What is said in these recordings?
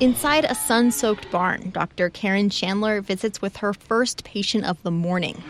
Inside a sun-soaked barn, Dr. Karen Chandler visits with her first patient of the morning.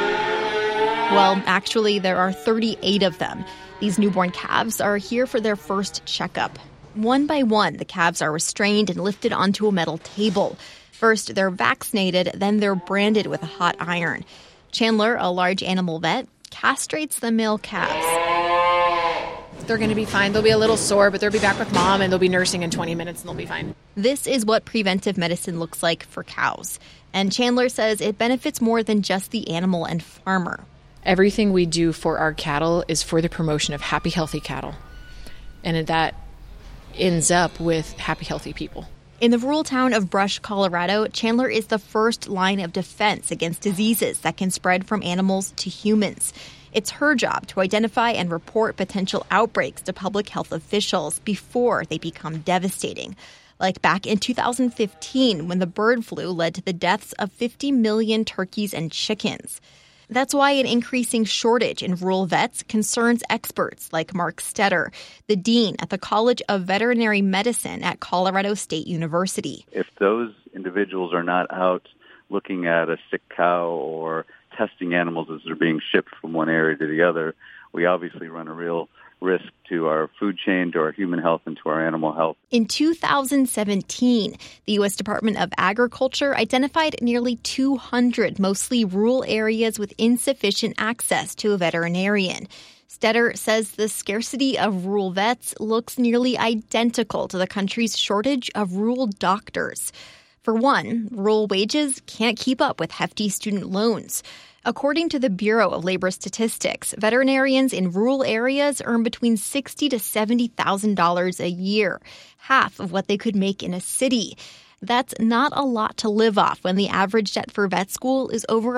Well, actually, there are 38 of them. These newborn calves are here for their first checkup. One by one, the calves are restrained and lifted onto a metal table. First, they're vaccinated, then they're branded with a hot iron. Chandler, a large animal vet, castrates the male calves. They're going to be fine. They'll be a little sore, but they'll be back with mom, and they'll be nursing in 20 minutes, and they'll be fine. This is what preventive medicine looks like for cows. And Chandler says it benefits more than just the animal and farmer. Everything we do for our cattle is for the promotion of happy, healthy cattle. And that ends up with happy, healthy people. In the rural town of Brush, Colorado, Chandler is the first line of defense against diseases that can spread from animals to humans. It's her job to identify and report potential outbreaks to public health officials before they become devastating. Like back in 2015, when the bird flu led to the deaths of 50 million turkeys and chickens. That's why an increasing shortage in rural vets concerns experts like Mark Stetter, the dean at the College of Veterinary Medicine at Colorado State University. If those individuals are not out looking at a sick cow or testing animals as they're being shipped from one area to the other, we obviously run a real risk to our food chain, to our human health, and to our animal health. In 2017, the U.S. Department of Agriculture identified nearly 200 mostly rural areas with insufficient access to a veterinarian. Stetter says the scarcity of rural vets looks nearly identical to the country's shortage of rural doctors. For one, rural wages can't keep up with hefty student loans. According to the Bureau of Labor Statistics, veterinarians in rural areas earn between $60,000 to $70,000 a year, half of what they could make in a city. That's not a lot to live off when the average debt for vet school is over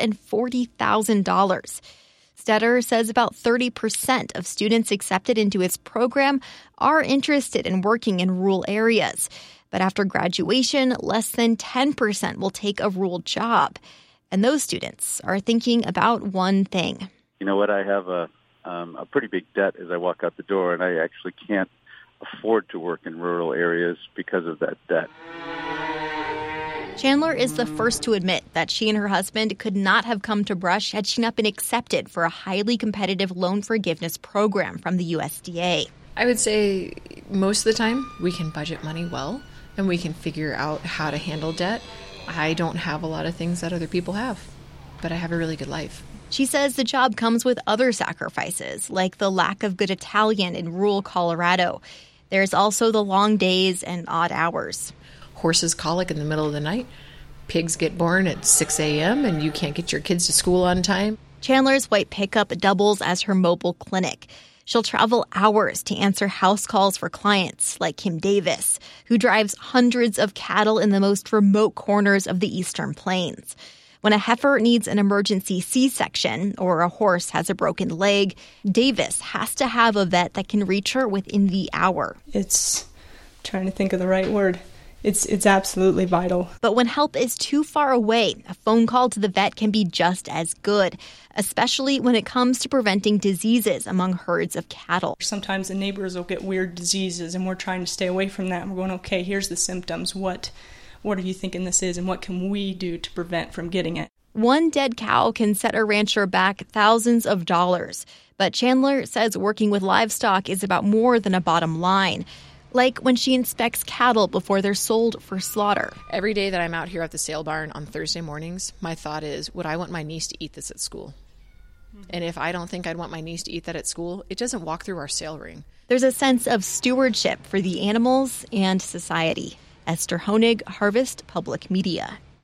$140,000. Stetter says about 30% of students accepted into its program are interested in working in rural areas. But after graduation, less than 10% will take a rural job. And those students are thinking about one thing. You know what? I have a pretty big debt as I walk out the door, and I actually can't afford to work in rural areas because of that debt. Chandler is the first to admit that she and her husband could not have come to Brush had she not been accepted for a highly competitive loan forgiveness program from the USDA. I would say most of the time we can budget money well, and we can figure out how to handle debt. I don't have a lot of things that other people have, but I have a really good life. She says the job comes with other sacrifices, like the lack of good Italian in rural Colorado. There's also the long days and odd hours. Horses colic in the middle of the night. Pigs get born at 6 a.m. and you can't get your kids to school on time. Chandler's white pickup doubles as her mobile clinic. She'll travel hours to answer house calls for clients like Kim Davis, who drives hundreds of cattle in the most remote corners of the Eastern Plains. When a heifer needs an emergency C-section or a horse has a broken leg, Davis has to have a vet that can reach her within the hour. It's trying to think of the right word. It's absolutely vital. But when help is too far away, a phone call to the vet can be just as good, especially when it comes to preventing diseases among herds of cattle. Sometimes the neighbors will get weird diseases, and we're trying to stay away from that. And we're going, okay, here's the symptoms. What are you thinking this is, and what can we do to prevent from getting it? One dead cow can set a rancher back thousands of dollars. But Chandler says working with livestock is about more than a bottom line. Like when she inspects cattle before they're sold for slaughter. Every day that I'm out here at the sale barn on Thursday mornings, my thought is, would I want my niece to eat this at school? And if I don't think I'd want my niece to eat that at school, it doesn't walk through our sale ring. There's a sense of stewardship for the animals and society. Esther Honig, Harvest Public Media.